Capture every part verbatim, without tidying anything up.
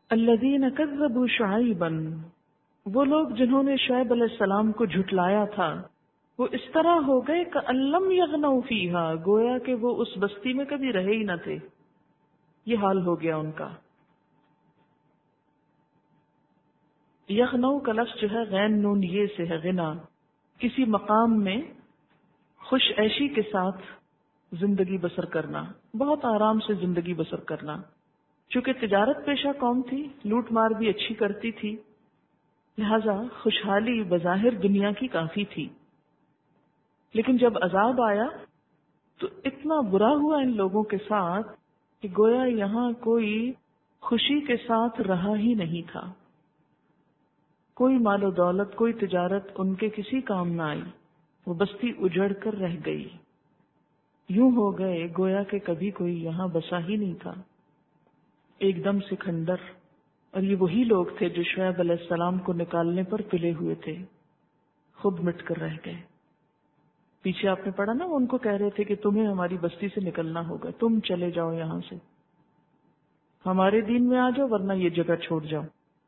الذین کذبوا شعیبا، وہ لوگ جنہوں نے شعیب علیہ السلام کو جھٹلایا تھا، وہ اس طرح ہو گئے کأن لم یغنوا فیہا، گویا کہ وہ اس بستی میں کبھی رہے ہی نہ تھے. یہ حال ہو گیا ان کا. یغنو کا لفظ جو ہے غین نون یہ سے ہے غنا، کسی مقام میں خوش عیشی کے ساتھ زندگی بسر کرنا، بہت آرام سے زندگی بسر کرنا. چونکہ تجارت پیشہ قوم تھی، لوٹ مار بھی اچھی کرتی تھی، لہذا خوشحالی بظاہر دنیا کی کافی تھی. لیکن جب عذاب آیا تو اتنا برا ہوا ان لوگوں کے ساتھ کہ گویا یہاں کوئی خوشی کے ساتھ رہا ہی نہیں تھا. کوئی مال و دولت، کوئی تجارت ان کے کسی کام نہ آئی. وہ بستی اجڑ کر رہ گئی. یوں ہو گئے گویا کہ کبھی کوئی یہاں بسا ہی نہیں تھا. ایک دم سے کھنڈر. اور یہ وہی لوگ تھے جو شعیب علیہ السلام کو نکالنے پر تلے ہوئے تھے، خود مٹ کر رہ گئے. پیچھے آپ نے پڑھا نا، ان کو کہہ رہے تھے کہ تمہیں ہماری بستی سے نکلنا ہوگا، تم چلے جاؤ یہاں سے، ہمارے دین میں آ جاؤ ورنہ یہ جگہ چھوڑ جاؤ.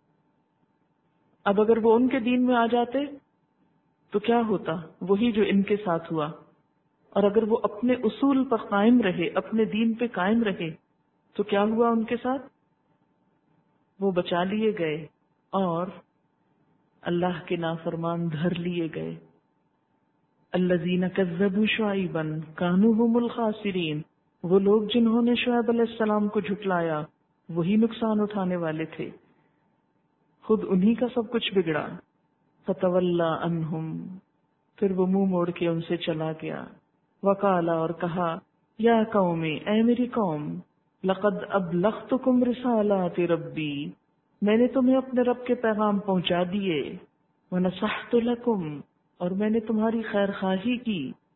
اب اگر وہ ان کے دین میں آ جاتے تو کیا ہوتا؟ وہی جو ان کے ساتھ ہوا. اور اگر وہ اپنے اصول پر قائم رہے، اپنے دین پہ قائم رہے تو کیا ہوا ان کے ساتھ؟ وہ بچا لیے گئے اور اللہ کے نافرمان دھر لیے گئے. الذین کذبوا شعیبا کانوا هم الخاسرین، وہ لوگ جنہوں نے شعیب علیہ السلام کو جھٹلایا وہی نقصان اٹھانے والے تھے، خود انہی کا سب کچھ بگڑا. فتولی عنہم، پھر وہ منہ موڑ کے ان سے چلا گیا. وقالا، اور کہا، یا قوم، اے میری قوم، لقد ابلغتکم رسالات ربی، میں نے تمہیں اپنے رب کے پیغام پہنچا دیے. ونصحت لکم، اور میں نے تمہاری خیر خواہی کی.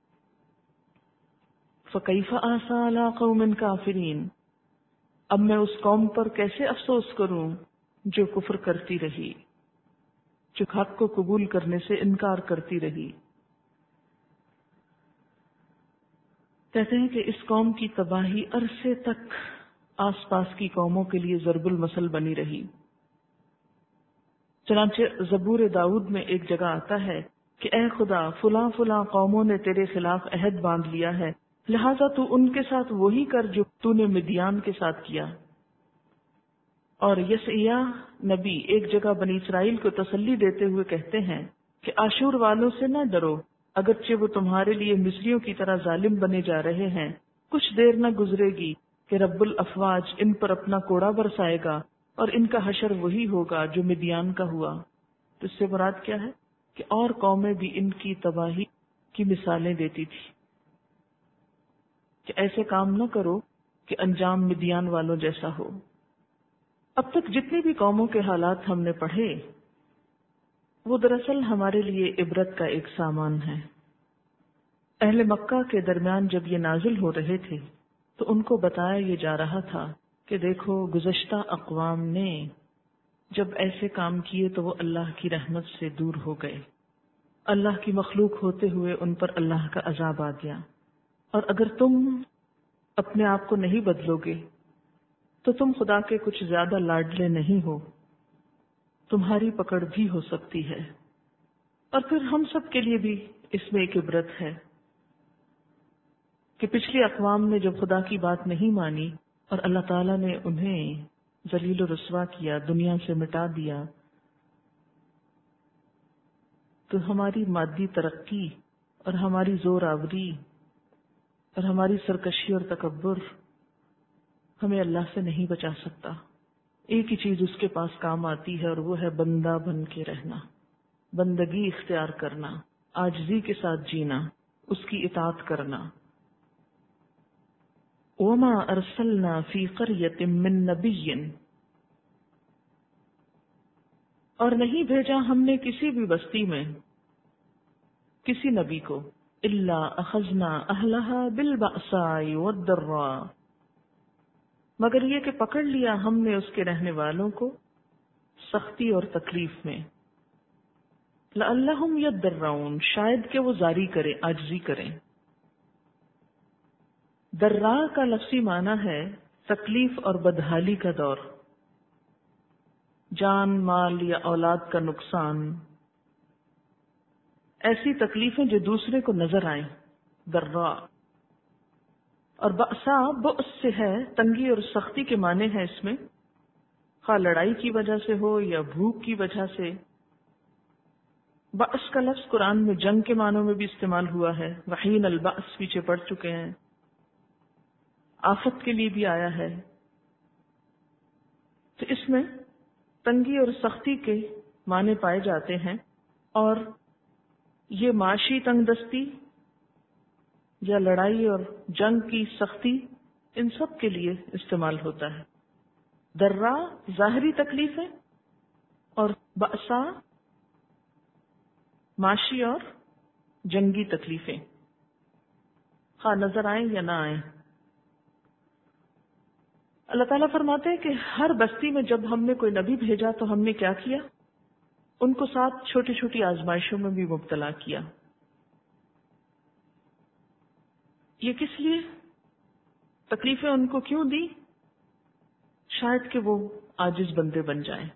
فکیف آسیٰ علی قوم کافرین، اب میں اس قوم پر کیسے افسوس کروں جو کفر کرتی رہی، جو حق کو قبول کرنے سے انکار کرتی رہی. کہتے ہیں کہ اس قوم کی تباہی عرصے تک آس پاس کی قوموں کے لیے ضرب المثل بنی رہی. چنانچہ زبور داؤد میں ایک جگہ آتا ہے کہ اے خدا، فلاں فلاں قوموں نے تیرے خلاف عہد باندھ لیا ہے، لہذا تو ان کے ساتھ وہی کر جو تو نے مدیان کے ساتھ کیا. اور یسعیاہ نبی ایک جگہ بنی اسرائیل کو تسلی دیتے ہوئے کہتے ہیں کہ آشور والوں سے نہ ڈرو، اگرچہ وہ تمہارے لیے مصریوں کی طرح ظالم بنے جا رہے ہیں، کچھ دیر نہ گزرے گی کہ رب الافواج ان پر اپنا کوڑا برسائے گا اور ان کا حشر وہی ہوگا جو مدیان کا ہوا. تو اس سے مراد کیا ہے کہ اور قومیں بھی ان کی تباہی کی مثالیں دیتی تھی کہ ایسے کام نہ کرو کہ انجام مدیان والوں جیسا ہو. اب تک جتنی بھی قوموں کے حالات ہم نے پڑھے وہ دراصل ہمارے لیے عبرت کا ایک سامان ہے. اہل مکہ کے درمیان جب یہ نازل ہو رہے تھے تو ان کو بتایا یہ جا رہا تھا کہ دیکھو گزشتہ اقوام نے جب ایسے کام کیے تو وہ اللہ کی رحمت سے دور ہو گئے، اللہ کی مخلوق ہوتے ہوئے ان پر اللہ کا عذاب آ گیا. اور اگر تم اپنے آپ کو نہیں بدلو گے تو تم خدا کے کچھ زیادہ لاڈلے نہیں ہو، تمہاری پکڑ بھی ہو سکتی ہے. اور پھر ہم سب کے لیے بھی اس میں ایک عبرت ہے کہ پچھلی اقوام نے جب خدا کی بات نہیں مانی اور اللہ تعالیٰ نے انہیں ذلیل و رسوا کیا، دنیا سے مٹا دیا، تو ہماری مادی ترقی اور ہماری زور آوری اور ہماری سرکشی اور تکبر ہمیں اللہ سے نہیں بچا سکتا. ایک ہی چیز اس کے پاس کام آتی ہے اور وہ ہے بندہ بن کے رہنا، بندگی اختیار کرنا، عاجزی کے ساتھ جینا، اس کی اطاعت کرنا. وما ارسلنا فی قریۃ من نبی، اور نہیں بھیجا ہم نے کسی بھی بستی میں کسی نبی کو، الا اخذنا اہلها بالبأساء والضراء، مگر یہ کہ پکڑ لیا ہم نے اس کے رہنے والوں کو سختی اور تکلیف میں. لعلہم یضرعون، شاید کہ وہ زاری کریں، عاجزی کریں. درا کا لفظی معنی ہے تکلیف اور بدحالی کا دور. جان مال یا اولاد کا نقصان، ایسی تکلیفیں جو دوسرے کو نظر آئیں، ضراء. اور بأسا بؤس سے ہے، تنگی اور سختی کے معنی ہے اس میں، خواہ لڑائی کی وجہ سے ہو یا بھوک کی وجہ سے. بأس کا لفظ قرآن میں جنگ کے معنوں میں بھی استعمال ہوا ہے، وحین البأس پیچھے پڑ چکے ہیں، آفت کے لیے بھی آیا ہے. تو اس میں تنگی اور سختی کے معنی پائے جاتے ہیں، اور یہ معاشی تنگ دستی یا لڑائی اور جنگ کی سختی ان سب کے لیے استعمال ہوتا ہے. درا ظاہری تکلیفیں اور بأسا معاشی اور جنگی تکلیفیں، خواہ نظر آئیں یا نہ آئیں. اللہ تعالیٰ فرماتے ہیں کہ ہر بستی میں جب ہم نے کوئی نبی بھیجا تو ہم نے کیا کیا؟ ان کو ساتھ چھوٹی چھوٹی آزمائشوں میں بھی مبتلا کیا. یہ کس لیے؟ تکلیفیں ان کو کیوں دی؟ شاید کہ وہ عاجز بندے بن جائیں.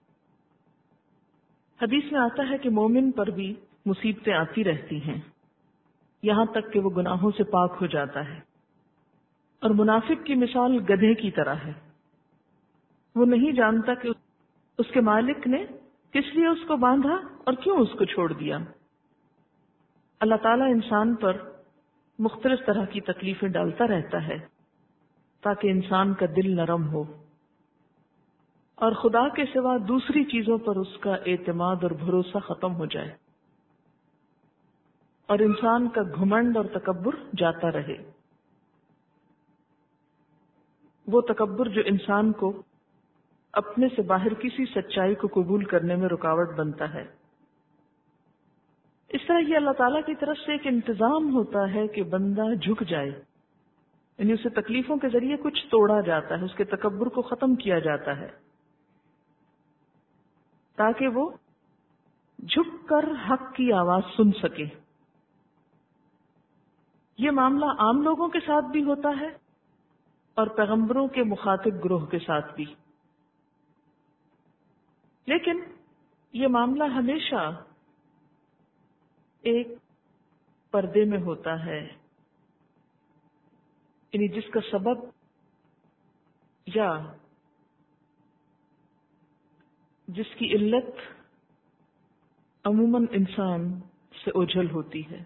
حدیث میں آتا ہے کہ مومن پر بھی مصیبتیں آتی رہتی ہیں یہاں تک کہ وہ گناہوں سے پاک ہو جاتا ہے. اور منافق کی مثال گدھے کی طرح ہے، وہ نہیں جانتا کہ اس کے مالک نے کس لیے اس کو باندھا اور کیوں اس کو چھوڑ دیا. اللہ تعالیٰ انسان پر مختلف طرح کی تکلیفیں ڈالتا رہتا ہے تاکہ انسان کا دل نرم ہو اور خدا کے سوا دوسری چیزوں پر اس کا اعتماد اور بھروسہ ختم ہو جائے اور انسان کا گھمنڈ اور تکبر جاتا رہے. وہ تکبر جو انسان کو اپنے سے باہر کسی سچائی کو قبول کرنے میں رکاوٹ بنتا ہے. اس طرح یہ اللہ تعالیٰ کی طرف سے ایک انتظام ہوتا ہے کہ بندہ جھک جائے، یعنی اسے تکلیفوں کے ذریعے کچھ توڑا جاتا ہے، اس کے تکبر کو ختم کیا جاتا ہے تاکہ وہ جھک کر حق کی آواز سن سکے. یہ معاملہ عام لوگوں کے ساتھ بھی ہوتا ہے اور پیغمبروں کے مخاطب گروہ کے ساتھ بھی، لیکن یہ معاملہ ہمیشہ ایک پردے میں ہوتا ہے، یعنی جس کا سبب یا جس کی علت عموماً انسان سے اوجھل ہوتی ہے،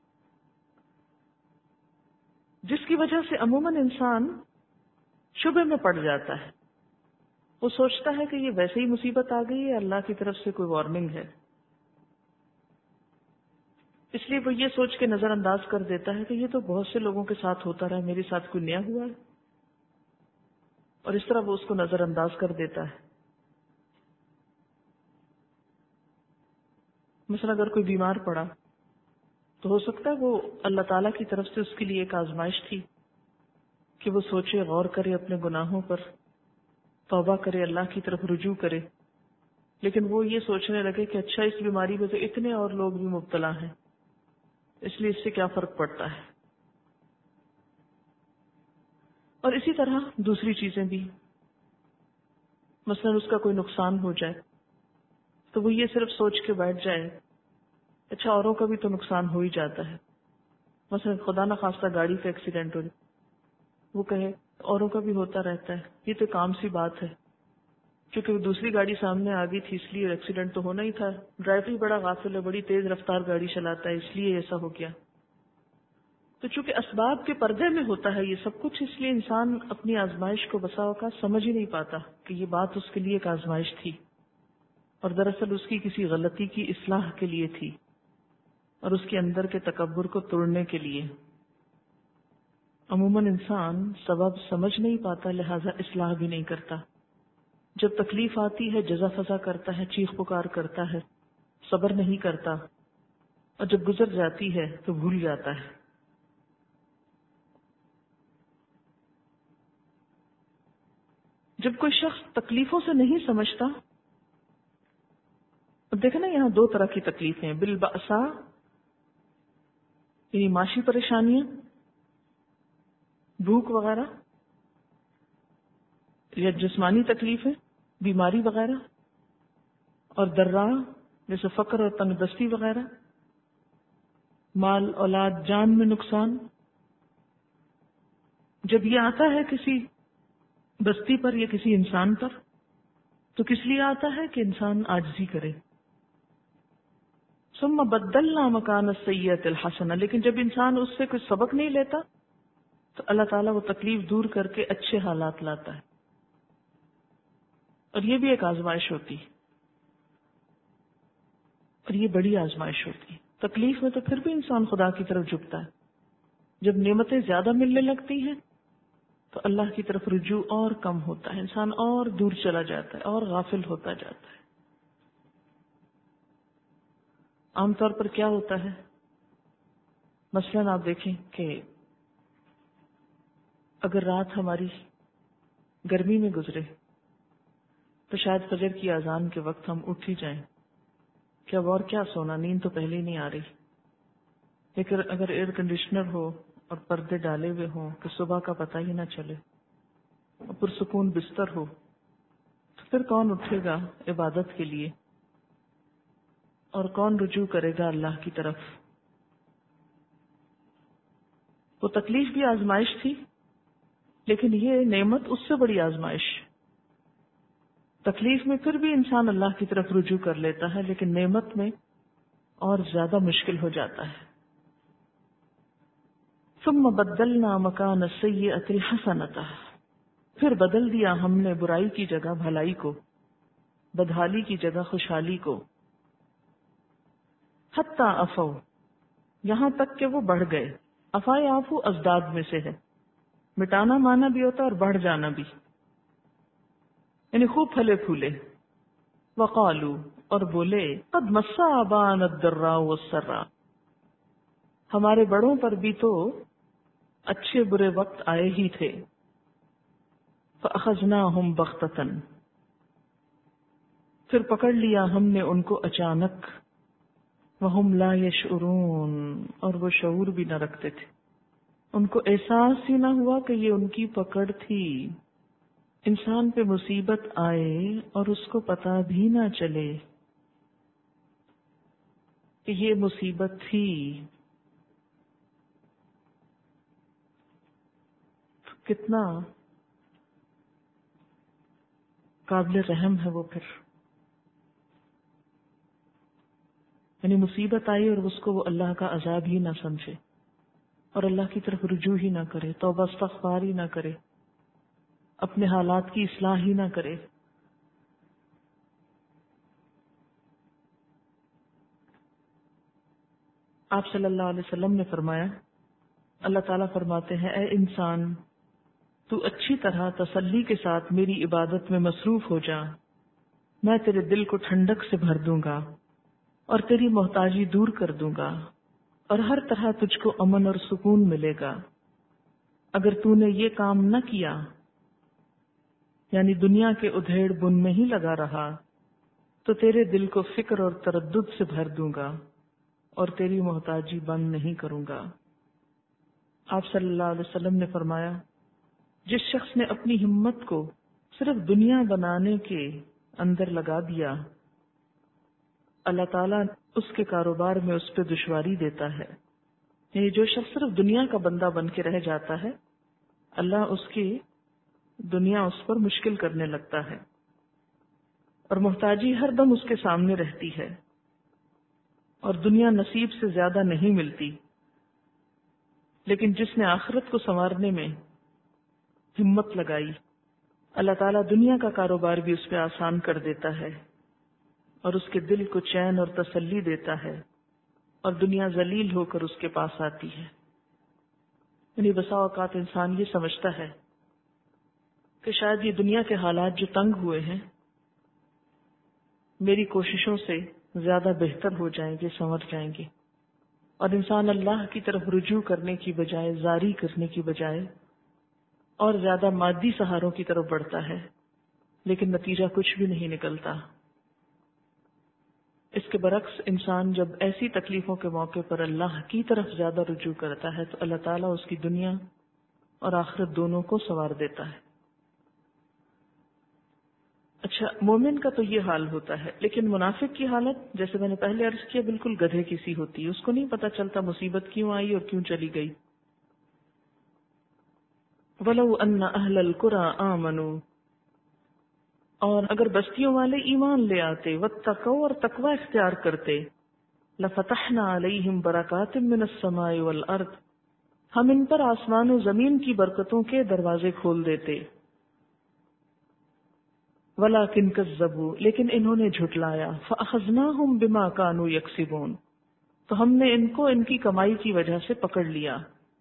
جس کی وجہ سے عموماً انسان شبہ میں پڑ جاتا ہے. وہ سوچتا ہے کہ یہ ویسے ہی مصیبت آ گئی ہے، اللہ کی طرف سے کوئی وارننگ ہے، اس لیے وہ یہ سوچ کے نظر انداز کر دیتا ہے کہ یہ تو بہت سے لوگوں کے ساتھ ہوتا رہا، میرے ساتھ کوئی نیا ہوا ہے، اور اس طرح وہ اس کو نظر انداز کر دیتا ہے. مثلا اگر کوئی بیمار پڑا تو ہو سکتا ہے وہ اللہ تعالیٰ کی طرف سے اس کے لیے ایک آزمائش تھی کہ وہ سوچے، غور کرے اپنے گناہوں پر، توبہ کرے، اللہ کی طرف رجوع کرے. لیکن وہ یہ سوچنے لگے کہ اچھا اس بیماری میں تو اتنے اور لوگ بھی مبتلا ہیں، اس لیے اس سے کیا فرق پڑتا ہے. اور اسی طرح دوسری چیزیں بھی، مثلا اس کا کوئی نقصان ہو جائے تو وہ یہ صرف سوچ کے بیٹھ جائے اچھا اوروں کا بھی تو نقصان ہو ہی جاتا ہے. مثلا خدا نہ خواستہ گاڑی کا ایکسیڈنٹ ہو جائے، وہ کہے اوروں کا بھی ہوتا رہتا ہے، یہ تو کام سی بات ہے، کیونکہ وہ دوسری گاڑی سامنے آ گئی تھی اس لیے ایکسیڈنٹ تو ہونا ہی تھا، ڈرائیور بھی بڑا غافل ہے، بڑی تیز رفتار گاڑی چلاتا ہے اس لیے ایسا ہو گیا. تو چونکہ اسباب کے پردے میں ہوتا ہے یہ سب کچھ، اس لیے انسان اپنی آزمائش کو بسا اوقات سمجھ ہی نہیں پاتا کہ یہ بات اس کے لیے ایک آزمائش تھی اور دراصل اس کی کسی غلطی کی اصلاح کے لیے تھی اور اس کے اندر کے تکبر کو توڑنے کے لیے. عموماً انسان سبب سمجھ نہیں پاتا، لہذا اصلاح بھی نہیں کرتا. جب تکلیف آتی ہے جزا فضا کرتا ہے، چیخ پکار کرتا ہے، صبر نہیں کرتا، اور جب گزر جاتی ہے تو بھول جاتا ہے. جب کوئی شخص تکلیفوں سے نہیں سمجھتا، دیکھیں نا یہاں دو طرح کی تکلیفیں، بالبأسا یعنی معاشی پریشانیاں، بھوک وغیرہ، یا جسمانی تکلیفیں، بیماری وغیرہ، اور درا جیسے فقر اور تنگ دستی وغیرہ، مال اولاد جان میں نقصان. جب یہ آتا ہے کسی بستی پر یا کسی انسان پر تو کس لیے آتا ہے کہ انسان عاجزی کرے. ثم بدلنا مکان السیئۃ الحسنہ، لیکن جب انسان اس سے کوئی سبق نہیں لیتا تو اللہ تعالیٰ وہ تکلیف دور کر کے اچھے حالات لاتا ہے. اور یہ بھی ایک آزمائش ہوتی ہے، اور یہ بڑی آزمائش ہوتی ہے. تکلیف میں تو پھر بھی انسان خدا کی طرف جھکتا ہے. جب نعمتیں زیادہ ملنے لگتی ہیں تو اللہ کی طرف رجوع اور کم ہوتا ہے، انسان اور دور چلا جاتا ہے اور غافل ہوتا جاتا ہے. عام طور پر کیا ہوتا ہے، مثلاً آپ دیکھیں کہ اگر رات ہماری گرمی میں گزرے تو شاید فجر کی اذان کے وقت ہم اٹھ ہی جائیں کہ اب اور کیا سونا، نیند تو پہلے ہی نہیں آ رہی. لیکن اگر ایئر کنڈیشنر ہو اور پردے ڈالے ہوئے ہوں کہ صبح کا پتہ ہی نہ چلے اور پرسکون بستر ہو تو پھر کون اٹھے گا عبادت کے لیے اور کون رجوع کرے گا اللہ کی طرف. وہ تکلیف بھی آزمائش تھی، لیکن یہ نعمت اس سے بڑی آزمائش. تکلیف میں پھر بھی انسان اللہ کی طرف رجوع کر لیتا ہے، لیکن نعمت میں اور زیادہ مشکل ہو جاتا ہے. ثم بدلنا مکان السیئۃ الحسنۃ، پھر بدل دیا ہم نے برائی کی جگہ بھلائی کو، بدحالی کی جگہ خوشحالی کو. حتی عفو، یہاں تک کہ وہ بڑھ گئے. عفا یعفو ازداد میں سے ہے، مٹانا مانا بھی ہوتا ہے اور بڑھ جانا بھی، یعنی خوب پھلے پھولے. وقالو، اور بولے، قد مس آباءنا الضراء والسراء، ہمارے بڑوں پر بھی تو اچھے برے وقت آئے ہی تھے. فأخذناہم بغتۃ، پھر پکڑ لیا ہم نے ان کو اچانک. وہم لا یشعرون، اور وہ شعور بھی نہ رکھتے تھے، ان کو احساس ہی نہ ہوا کہ یہ ان کی پکڑ تھی. انسان پہ مصیبت آئے اور اس کو پتا بھی نہ چلے کہ یہ مصیبت تھی، کتنا قابل رحم ہے وہ. پھر یعنی مصیبت آئی اور اس کو وہ اللہ کا عذاب ہی نہ سمجھے اور اللہ کی طرف رجوع ہی نہ کرے، توبہ استغفار ہی نہ کرے، اپنے حالات کی اصلاح ہی نہ کرے. آپ صلی اللہ علیہ وسلم نے فرمایا، اللہ تعالیٰ فرماتے ہیں، اے انسان تو اچھی طرح تسلی کے ساتھ میری عبادت میں مصروف ہو جا، میں تیرے دل کو ٹھنڈک سے بھر دوں گا اور تیری محتاجی دور کر دوں گا اور ہر طرح تجھ کو امن اور سکون ملے گا. اگر تو نے یہ کام نہ کیا، یعنی دنیا کے ادھیڑ بن میں ہی لگا رہا، تو تیرے دل کو فکر اور تردد سے بھر دوں گا اور تیری محتاجی بند نہیں کروں گا. آپ صلی اللہ علیہ وسلم نے فرمایا، جس شخص نے اپنی ہمت کو صرف دنیا بنانے کے اندر لگا دیا، اللہ تعالیٰ اس کے کاروبار میں اس پہ دشواری دیتا ہے. یعنی جو شخص صرف دنیا کا بندہ بن کے رہ جاتا ہے، اللہ اس کی دنیا اس پر مشکل کرنے لگتا ہے اور محتاجی ہر دم اس کے سامنے رہتی ہے اور دنیا نصیب سے زیادہ نہیں ملتی. لیکن جس نے آخرت کو سنوارنے میں ہمت لگائی، اللہ تعالیٰ دنیا کا کاروبار بھی اس پہ آسان کر دیتا ہے اور اس کے دل کو چین اور تسلی دیتا ہے اور دنیا ذلیل ہو کر اس کے پاس آتی ہے. یعنی بسا اوقات انسان یہ سمجھتا ہے کہ شاید یہ دنیا کے حالات جو تنگ ہوئے ہیں میری کوششوں سے زیادہ بہتر ہو جائیں گے، سنور جائیں گے، اور انسان اللہ کی طرف رجوع کرنے کی بجائے، زاری کرنے کی بجائے اور زیادہ مادی سہاروں کی طرف بڑھتا ہے، لیکن نتیجہ کچھ بھی نہیں نکلتا. اس کے برعکس انسان جب ایسی تکلیفوں کے موقع پر اللہ کی طرف زیادہ رجوع کرتا ہے تو اللہ تعالیٰ اس کی دنیا اور آخرت دونوں کو سنوار دیتا ہے. اچھا، مومن کا تو یہ حال ہوتا ہے، لیکن منافق کی حالت جیسے میں نے پہلے عرض کیا بالکل گدھے کی سی ہوتی ہے، اس کو نہیں پتا چلتا مصیبت کیوں آئی اور کیوں چلی گئی. وَلَوْ أَنَّ أَهْلَ الْقُرَىٰ آمَنُوا، اور اگر بستیوں والے ایمان لے آتے، واتقوا اور تقوی اختیار کرتے، لَفَتَحْنَا عَلَيْهِمْ بَرَكَاتٍ مِّنَ السَّمَاءِ وَالْأَرْضِ، ہم ان پر آسمان و زمین کی برکتوں کے دروازے کھول دیتے. وَلَٰكِن كَذَّبُوا، لیکن انہوں نے جھٹلایا. فَأَخَذْنَاهُمْ بِمَا كَانُوا يَكْسِبُونَ، تو ہم نے ان کو ان کی کمائی کی وجہ سے پکڑ لیا.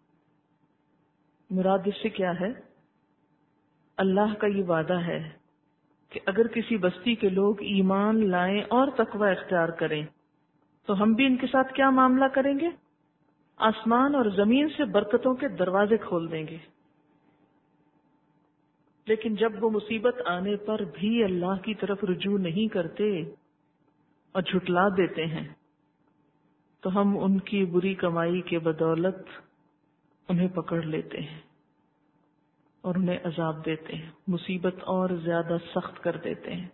مراد اس سے کیا ہے؟ اللہ کا یہ وعدہ ہے کہ اگر کسی بستی کے لوگ ایمان لائیں اور تقوی اختیار کریں تو ہم بھی ان کے ساتھ کیا معاملہ کریں گے؟ آسمان اور زمین سے برکتوں کے دروازے کھول دیں گے. لیکن جب وہ مصیبت آنے پر بھی اللہ کی طرف رجوع نہیں کرتے اور جھٹلا دیتے ہیں تو ہم ان کی بری کمائی کے بدولت انہیں پکڑ لیتے ہیں اور انہیں عذاب دیتے ہیں، مصیبت اور زیادہ سخت کر دیتے ہیں.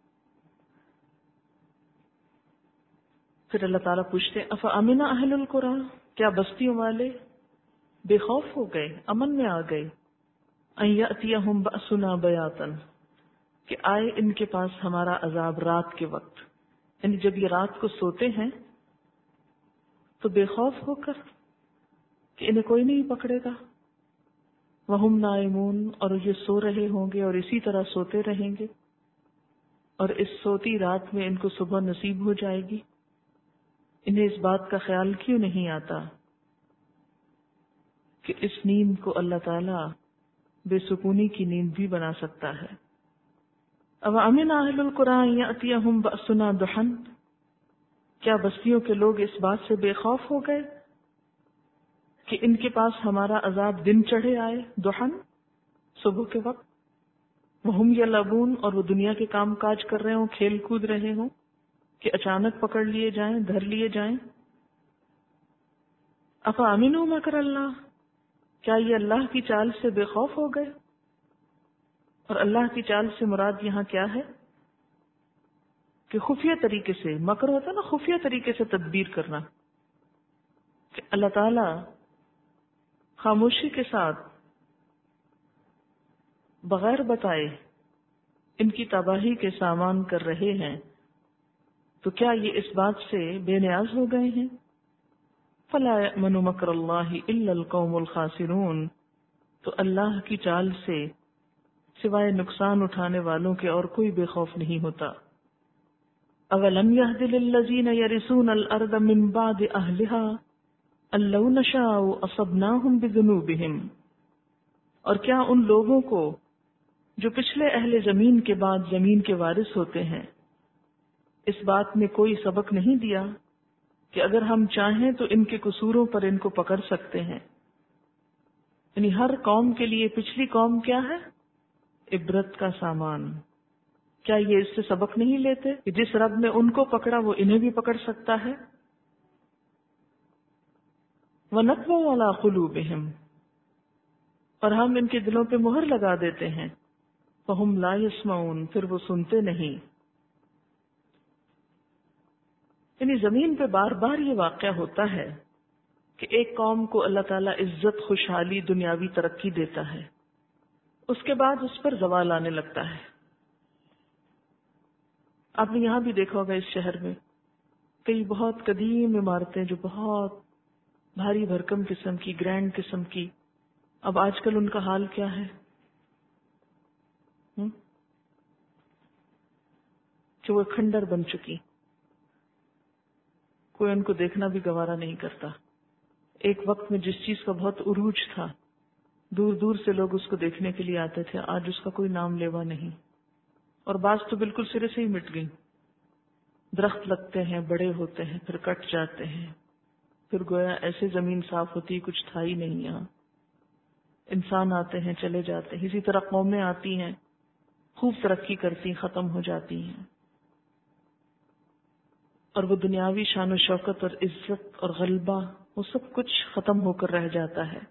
پھر اللہ تعالیٰ پوچھتے ہیں افامن اہل القریٰ، کیا بستیوں والے بے خوف ہو گئے، امن میں آ گئے، ان یأتیہم بأسنا بیاتن، کہ آئے ان کے پاس ہمارا عذاب رات کے وقت، یعنی جب یہ رات کو سوتے ہیں تو بے خوف ہو کر کہ انہیں کوئی نہیں پکڑے گا. وہم نائمون، اور یہ سو رہے ہوں گے اور اسی طرح سوتے رہیں گے، اور اس سوتی رات میں ان کو صبح نصیب ہو جائے گی. انہیں اس بات کا خیال کیوں نہیں آتا کہ اس نیند کو اللہ تعالیٰ بے سکونی کی نیند بھی بنا سکتا ہے. او امن اہل القریٰ ان یأتیہم بأسنا ضحی، کیا بستیوں کے لوگ اس بات سے بے خوف ہو گئے کہ ان کے پاس ہمارا عذاب دن چڑھے آئے، ضحی صبح کے وقت، وہم یلعبون، اور وہ دنیا کے کام کاج کر رہے ہوں، کھیل کود رہے ہوں، کہ اچانک پکڑ لیے جائیں، دھر لیے جائیں. افامنوا مکر اللہ، کیا یہ اللہ کی چال سے بے خوف ہو گئے؟ اور اللہ کی چال سے مراد یہاں کیا ہے؟ کہ خفیہ طریقے سے، مکر ہوتا ہے نا خفیہ طریقے سے تدبیر کرنا، کہ اللہ تعالی خاموشی کے ساتھ بغیر بتائے ان کی تباہی کے سامان کر رہے ہیں، تو کیا یہ اس بات سے بے نیاز ہو گئے ہیں؟ فلا یأمن مکر اللہ الا القوم الخاسرون، تو اللہ کی چال سے سوائے نقصان اٹھانے والوں کے اور کوئی بے خوف نہیں ہوتا. اولم یہد للذین یرثون الارض من بعد اہلها ان لو نشاء اصبناہم بذنوبہم، اور کیا ان لوگوں کو جو پچھلے اہل زمین کے بعد زمین کے وارث ہوتے ہیں اس بات نے کوئی سبق نہیں دیا کہ اگر ہم چاہیں تو ان کے قصوروں پر ان کو پکڑ سکتے ہیں. یعنی ہر قوم کے لیے پچھلی قوم کیا ہے؟ عبرت کا سامان. کیا یہ اس سے سبق نہیں لیتے کہ جس رب نے ان کو پکڑا وہ انہیں بھی پکڑ سکتا ہے؟ وَنَطْبَعُ عَلَىٰ قُلُوبِهِمْ، اور ہم ان کے دلوں پہ مہر لگا دیتے ہیں. فَهُمْ لَا يَسْمَعُونَ، پھر وہ سنتے نہیں. یعنی زمین پہ بار بار یہ واقعہ ہوتا ہے کہ ایک قوم کو اللہ تعالیٰ عزت، خوشحالی، دنیاوی ترقی دیتا ہے، اس کے بعد اس پر زوال آنے لگتا ہے. آپ نے یہاں بھی دیکھا ہوگا اس شہر میں کئی بہت قدیم عمارتیں جو بہت بھاری بھرکم قسم کی، گرینڈ قسم کی، اب آج کل ان کا حال کیا ہے ہم؟ کہ وہ کھنڈر بن چکی، کوئی ان کو دیکھنا بھی گوارا نہیں کرتا. ایک وقت میں جس چیز کا بہت عروج تھا، دور دور سے لوگ اس کو دیکھنے کے لیے آتے تھے، آج اس کا کوئی نام لیوا نہیں. اور بعض تو بالکل سرے سے ہی مٹ گئی. درخت لگتے ہیں، بڑے ہوتے ہیں، پھر کٹ جاتے ہیں، پھر گویا ایسے زمین صاف ہوتی کچھ تھا ہی نہیں. یہاں انسان آتے ہیں، چلے جاتے ہیں. اسی طرح قومیں آتی ہیں، خوب ترقی کرتی، ختم ہو جاتی ہیں، اور وہ دنیاوی شان و شوکت اور عزت اور غلبہ وہ سب کچھ ختم ہو کر رہ جاتا ہے.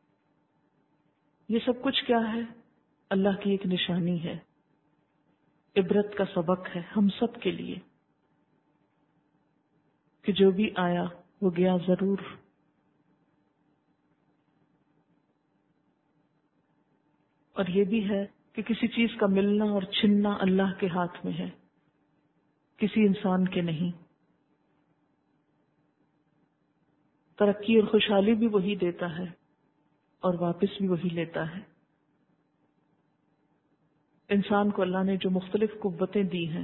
یہ سب کچھ کیا ہے؟ اللہ کی ایک نشانی ہے. عبرت کا سبق ہے ہم سب کے لیے کہ جو بھی آیا وہ گیا ضرور. اور یہ بھی ہے کہ کسی چیز کا ملنا اور چھننا اللہ کے ہاتھ میں ہے، کسی انسان کے نہیں. ترقی اور خوشحالی بھی وہی دیتا ہے اور واپس بھی وہی لیتا ہے. انسان کو اللہ نے جو مختلف قوتیں دی ہیں،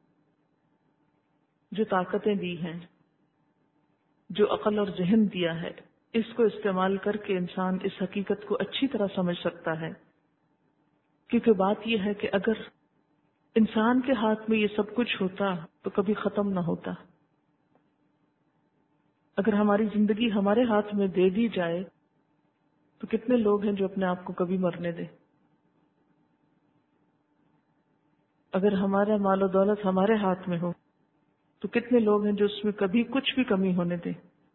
جو طاقتیں دی ہیں، جو عقل اور ذہن دیا ہے، اس کو استعمال کر کے انسان اس حقیقت کو اچھی طرح سمجھ سکتا ہے. کیونکہ بات یہ ہے کہ اگر انسان کے ہاتھ میں یہ سب کچھ ہوتا تو کبھی ختم نہ ہوتا. اگر ہماری زندگی ہمارے ہاتھ میں دے دی جائے تو کتنے لوگ ہیں جو اپنے آپ کو کبھی مرنے دیں. اگر ہمارا مال و دولت ہمارے ہاتھ میں ہو تو کتنے لوگ ہیں جو اس میں کبھی کچھ بھی کمی ہونے دیں.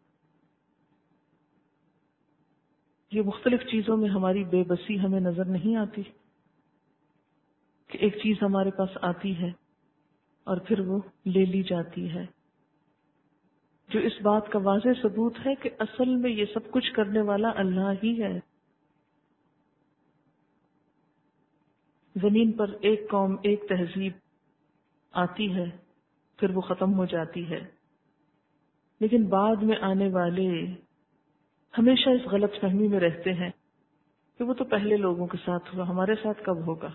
یہ مختلف چیزوں میں ہماری بے بسی ہمیں نظر نہیں آتی کہ ایک چیز ہمارے پاس آتی ہے اور پھر وہ لے لی جاتی ہے، جو اس بات کا واضح ثبوت ہے کہ اصل میں یہ سب کچھ کرنے والا اللہ ہی ہے. زمین پر ایک قوم، ایک تہذیب آتی ہے، پھر وہ ختم ہو جاتی ہے، لیکن بعد میں آنے والے ہمیشہ اس غلط فہمی میں رہتے ہیں کہ وہ تو پہلے لوگوں کے ساتھ ہوا، ہمارے ساتھ کب ہوگا.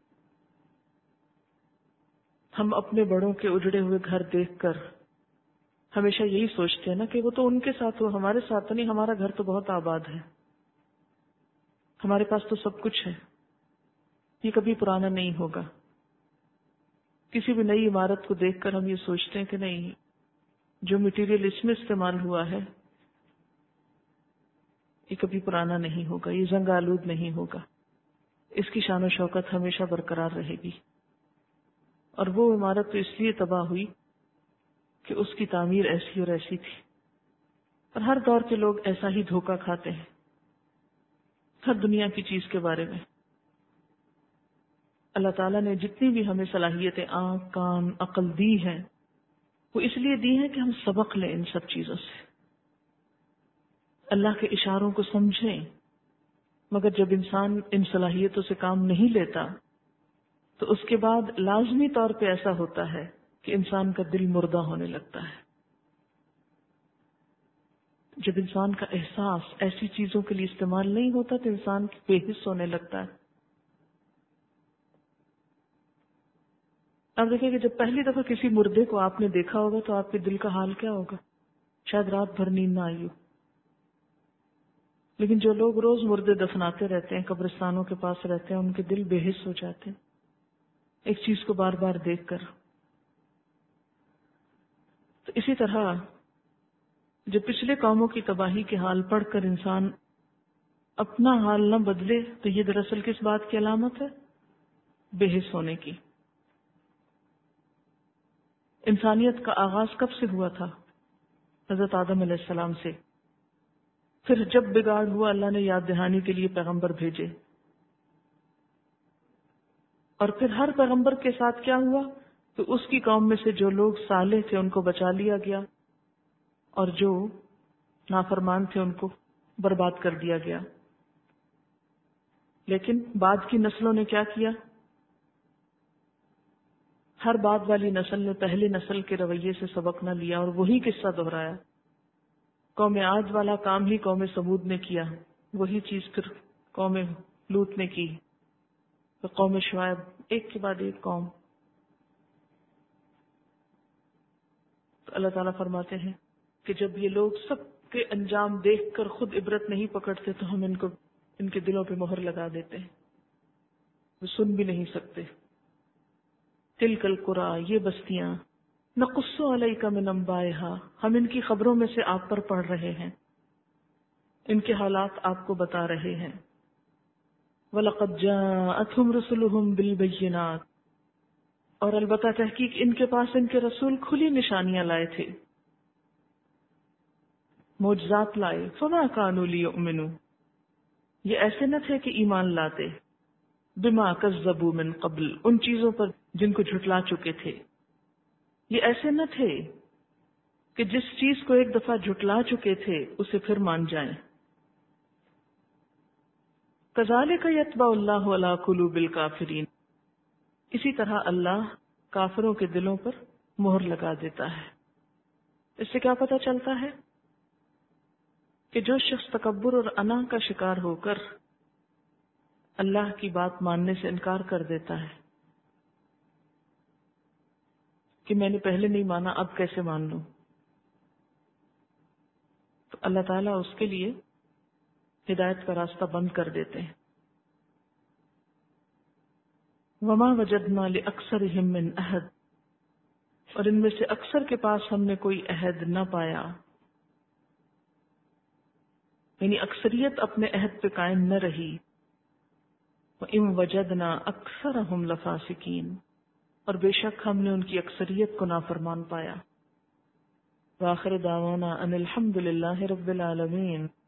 ہم اپنے بڑوں کے اجڑے ہوئے گھر دیکھ کر ہمیشہ یہی سوچتے ہیں نا کہ وہ تو ان کے ساتھ ہوا، ہمارے ساتھ تو نہیں، ہمارا گھر تو بہت آباد ہے، ہمارے پاس تو سب کچھ ہے، یہ کبھی پرانا نہیں ہوگا. کسی بھی نئی عمارت کو دیکھ کر ہم یہ سوچتے ہیں کہ نہیں، جو مٹیریل اس میں استعمال ہوا ہے یہ کبھی پرانا نہیں ہوگا، یہ زنگ آلود نہیں ہوگا، اس کی شان و شوکت ہمیشہ برقرار رہے گی. اور وہ عمارت تو اس لیے تباہ ہوئی کہ اس کی تعمیر ایسی اور ایسی تھی. اور ہر دور کے لوگ ایسا ہی دھوکہ کھاتے ہیں ہر دنیا کی چیز کے بارے میں. اللہ تعالیٰ نے جتنی بھی ہمیں صلاحیتیں، آنکھ، کان، عقل دی ہیں، وہ اس لیے دی ہیں کہ ہم سبق لیں ان سب چیزوں سے، اللہ کے اشاروں کو سمجھیں. مگر جب انسان ان صلاحیتوں سے کام نہیں لیتا تو اس کے بعد لازمی طور پہ ایسا ہوتا ہے کہ انسان کا دل مردہ ہونے لگتا ہے. جب انسان کا احساس ایسی چیزوں کے لیے استعمال نہیں ہوتا تو انسان بے حس ہونے لگتا ہے. آپ دیکھیں کہ جب پہلی دفعہ کسی مردے کو آپ نے دیکھا ہوگا تو آپ کے دل کا حال کیا ہوگا؟ شاید رات بھر نیند نہ آئی ہو. لیکن جو لوگ روز مردے دفناتے رہتے ہیں، قبرستانوں کے پاس رہتے ہیں، ان کے دل بے حس ہو جاتے ہیں ایک چیز کو بار بار دیکھ کر. تو اسی طرح جب پچھلے قوموں کی تباہی کے حال پڑھ کر انسان اپنا حال نہ بدلے تو یہ دراصل کس بات کی علامت ہے؟ بے حس ہونے کی. انسانیت کا آغاز کب سے ہوا تھا؟ حضرت آدم علیہ السلام سے. پھر جب بگاڑ ہوا اللہ نے یاد دہانی کے لیے پیغمبر بھیجے، اور پھر ہر پیغمبر کے ساتھ کیا ہوا کہ اس کی قوم میں سے جو لوگ صالح تھے ان کو بچا لیا گیا اور جو نافرمان تھے ان کو برباد کر دیا گیا. لیکن بعد کی نسلوں نے کیا کیا؟ ہر بعد والی نسل نے پہلی نسل کے رویے سے سبق نہ لیا اور وہی قصہ دہرایا. قوم عاد والا کام ہی قوم سمود نے کیا، وہی چیز پھر قوم لوط نے کی، پھر قوم شعیب، ایک کے بعد ایک قوم. تو اللہ تعالیٰ فرماتے ہیں کہ جب یہ لوگ سب کے انجام دیکھ کر خود عبرت نہیں پکڑتے تو ہم ان کو ان کے دلوں پہ مہر لگا دیتے ہیں، وہ سن بھی نہیں سکتے. تلک القری، یہ بستیاں، نقص علیک من انبائہا، ہم ان کی خبروں میں سے آپ پر پڑھ رہے ہیں، ان کے حالات آپ کو بتا رہے ہیں. وَلَقَدْ جَاءَتْهُمْ رُسُلُهُمْ بِالْبَيِّنَاتِ، اور البتہ تحقیق ان کے پاس ان کے رسول کھلی نشانیاں لائے تھے، معجزات لائے. فَمَا كَانُوا لِيُؤْمِنُوا، یہ ایسے نہ تھے کہ ایمان لاتے. بما کذبوا من قبل، ان چیزوں پر جن کو جھٹلا چکے تھے. یہ ایسے نہ تھے کہ جس چیز کو ایک دفعہ جھٹلا چکے تھے اسے پھر مان جائیں. کذالک یطبع اللہ علی قلوب الکافرین، اسی طرح اللہ کافروں کے دلوں پر مہر لگا دیتا ہے. اس سے کیا پتہ چلتا ہے کہ جو شخص تکبر اور انا کا شکار ہو کر اللہ کی بات ماننے سے انکار کر دیتا ہے کہ میں نے پہلے نہیں مانا اب کیسے مان لوں، تو اللہ تعالیٰ اس کے لیے ہدایت کا راستہ بند کر دیتے ہیں. وما وجدنا لأکثرهم من عہد، اور ان میں سے اکثر کے پاس ہم نے کوئی عہد نہ پایا، یعنی اکثریت اپنے عہد پہ قائم نہ رہی. وَإِن وَجَدْنَا أَكْثَرَهُمْ لَفَاسِقِينَ، اور بے شک ہم نے ان کی اکثریت کو نافرمان پایا. وآخر دعوانا ان الحمد للہ رب العالمین.